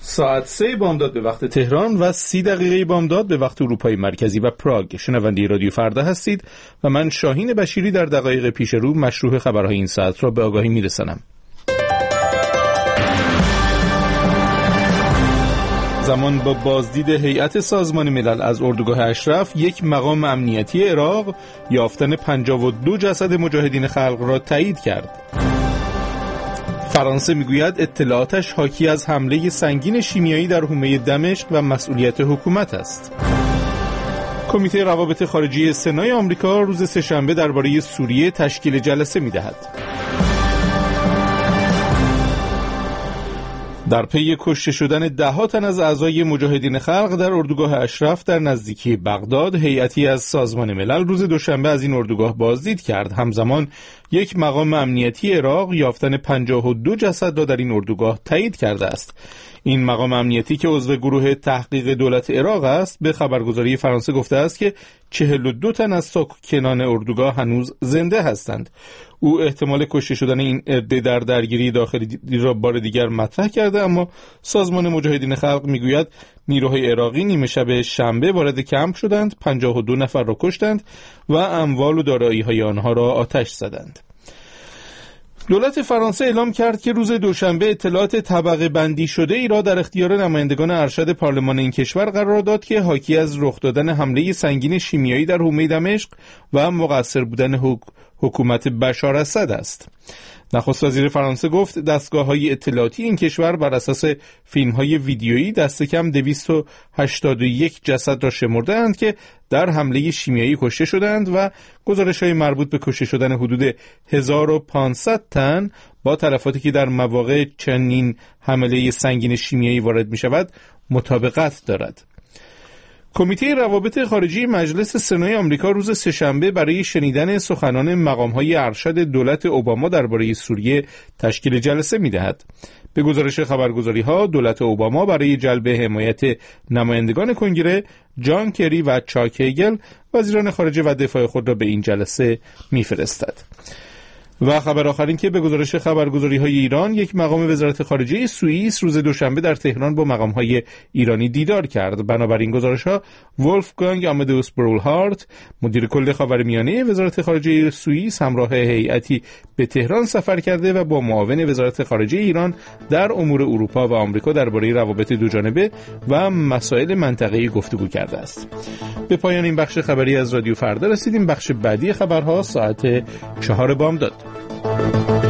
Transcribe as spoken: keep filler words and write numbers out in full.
ساعت سه بامداد به وقت تهران و سی دقیقه بامداد به وقت اروپای مرکزی و پراگ. شنونده رادیو فردا هستید و من شاهین بشیری در دقایق پیش رو مشروع خبرهای این ساعت را به آگاهی میرسانم. زمان با بازدید هیئت سازمان ملل از اردوگاه اشرف، یک مقام امنیتی عراق یافتن پنجاه و دو جسد مجاهدین خلق را تایید کرد. فرانسه میگوید اطلاعاتش حاکی از حمله سنگین شیمیایی در حومه دمشق و مسئولیت حکومت است. کمیته روابط خارجی سنای آمریکا روز سه‌شنبه درباره سوریه تشکیل جلسه می‌دهد. در پی کشته شدن ده‌ها تن از اعضای مجاهدین خلق در اردوگاه اشرف در نزدیکی بغداد، هیئتی از سازمان ملل روز دوشنبه از این اردوگاه بازدید کرد. همزمان یک مقام امنیتی عراق یافتن پنجاه و دو جسد را در این اردوگاه تایید کرده است. این مقام امنیتی که عضو گروه تحقیق دولت عراق است به خبرگزاری فرانسه گفته است که چهل و دو تن از ساکنان اردوگاه هنوز زنده هستند. او احتمال کشته شدن این عده در درگیری داخلی را بار دیگر مطرح کرده، اما سازمان مجاهدین خلق میگوید نیروهای عراقی نیمه شب شنبه وارد کمپ شدند، پنجاه و دو نفر را کشتند و اموال و دارایی‌های آنها را آتش زدند. دولت فرانسه اعلام کرد که روز دوشنبه اطلاعات طبقه بندی شده ای را در اختیار نمایندگان ارشد پارلمان این کشور قرار داد که حاکی از رخ دادن حمله سنگین شیمیایی در حومه دمشق و مقصر بودن حک... حکومت بشار اسد است. نخست وزیر فرانسه گفت دستگاه‌های اطلاعاتی این کشور بر اساس فیلم‌های ویدیویی دست کم دویست و هشتاد و یک جسد را شمرده‌اند که در حمله شیمیایی کشته شدند و گزارش‌های مربوط به کشته شدن حدود هزار و پانصد تن با تلفاتی که در مواقع چنین حمله سنگین شیمیایی وارد می‌شود مطابقت دارد. کمیته روابط خارجی مجلس سنای آمریکا روز سه‌شنبه برای شنیدن سخنان مقام‌های ارشد دولت اوباما درباره سوریه تشکیل جلسه می‌دهد. به گزارش خبرگزاری‌ها دولت اوباما برای جلب حمایت نمایندگان کنگره جان کری و چاک هیگل وزیران خارجه و دفاع خود را به این جلسه می‌فرستد. و خبر آخرین که به گزارش خبرگزاری‌های ایران، یک مقام وزارت خارجه سوئیس روز دوشنبه در تهران با مقام‌های ایرانی دیدار کرد. بنابراین گزارش‌ها ولفگانگ آمادئوس برولهارت، مدیر کل خاورمیانه وزارت خارجه سوئیس، همراه هیئتی به تهران سفر کرده و با معاون وزارت خارجه ایران در امور اروپا و آمریکا درباره روابط دوجانبه و مسائل منطقه‌ای گفتگو کرده است. به پایان این بخش خبری از رادیو فردا رسیدیم. بخش بعدی خبرها ساعت چهار بامداد.